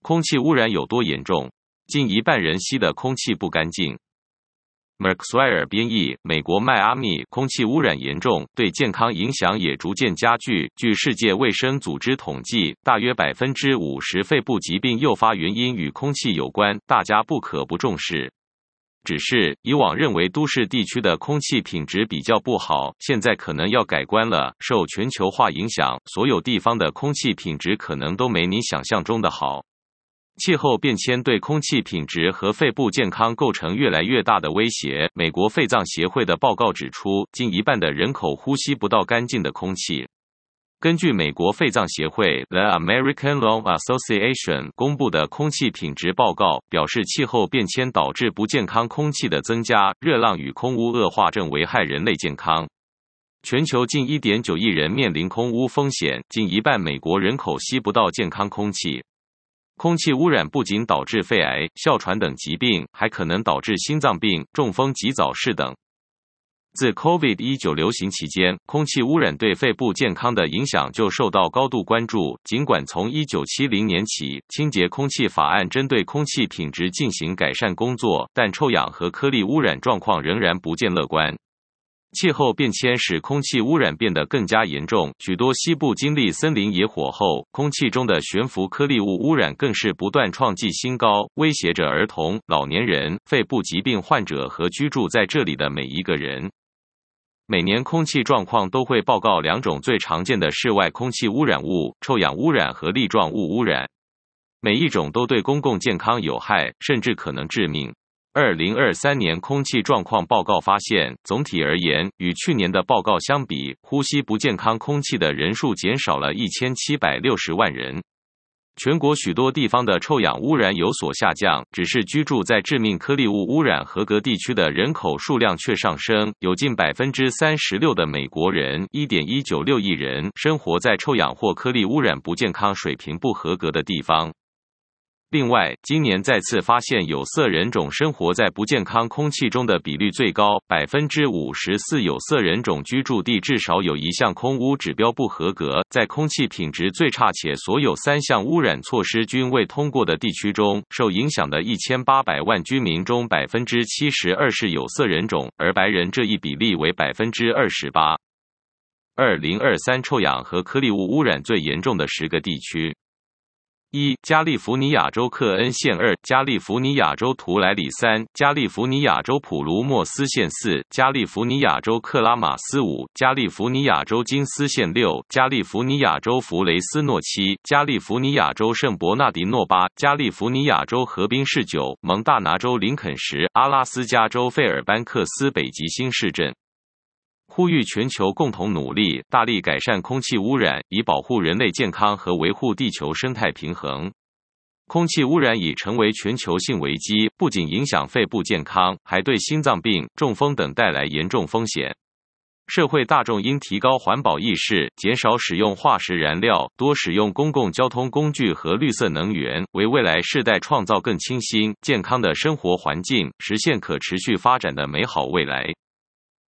空气污染有多严重？近一半人吸的空气不干净。Merkswire 编译，美国迈阿密空气污染严重，对健康影响也逐渐加剧。据世界卫生组织统计，大约50%肺部疾病诱发原因与空气有关，大家不可不重视。只是以往认为都市地区的空气品质比较不好，现在可能要改观了。受全球化影响，所有地方的空气品质可能都没你想象中的好。气候变迁对空气品质和肺部健康构成越来越大的威胁。美国肺脏协会的报告指出，近一半的人口呼吸不到干净的空气。根据美国肺脏协会 The American Lung Association 公布的空气品质报告，表示气候变迁导致不健康空气的增加，热浪与空污恶化正危害人类健康。全球近 1.9 亿人面临空污风险，近一半美国人口吸不到健康空气。空气污染不仅导致肺癌、哮喘等疾病，还可能导致心脏病、中风及早逝等。自 COVID-19 流行期间，空气污染对肺部健康的影响就受到高度关注。尽管从1970年起，清洁空气法案针对空气品质进行改善工作，但臭氧和颗粒污染状况仍然不见乐观。气候变迁使空气污染变得更加严重，许多西部经历森林野火后，空气中的悬浮颗粒物污染更是不断创纪新高，威胁着儿童、老年人、肺部疾病患者和居住在这里的每一个人。每年空气状况都会报告2种最常见的室外空气污染物：臭氧污染和粒状物污染。每一种都对公共健康有害，甚至可能致命。2023年空气状况报告发现，总体而言，与去年的报告相比，呼吸不健康空气的人数减少了1760万人。全国许多地方的臭氧污染有所下降，只是居住在致命颗粒物污染合格地区的人口数量却上升，有近 36% 的美国人 1.196 亿人生活在臭氧或颗粒污染不健康水平不合格的地方。另外，今年再次发现有色人种生活在不健康空气中的比率最高 54% 有色人种居住地至少有一项空污指标不合格。在空气品质最差且所有3项污染措施均未通过的地区中，受影响的1800万居民中 72% 是有色人种，而白人这一比例为 28%。2023臭氧和颗粒物污染最严重的10个地区：1. 加利福尼亚州克恩县；2. 加利福尼亚州图莱里；3. 加利福尼亚州普卢莫斯县；4. 加利福尼亚州克拉马斯；5. 加利福尼亚州金斯县；6. 加利福尼亚州弗雷斯诺；7. 加利福尼亚州圣伯纳迪诺；8. 加利福尼亚州河滨市；9. 蒙大拿州林肯市；阿拉斯加州费尔班克斯北极星市镇。呼吁全球共同努力，大力改善空气污染，以保护人类健康和维护地球生态平衡。空气污染已成为全球性危机，不仅影响肺部健康，还对心脏病、中风等带来严重风险。社会大众应提高环保意识，减少使用化石燃料，多使用公共交通工具和绿色能源，为未来世代创造更清新、健康的生活环境，实现可持续发展的美好未来。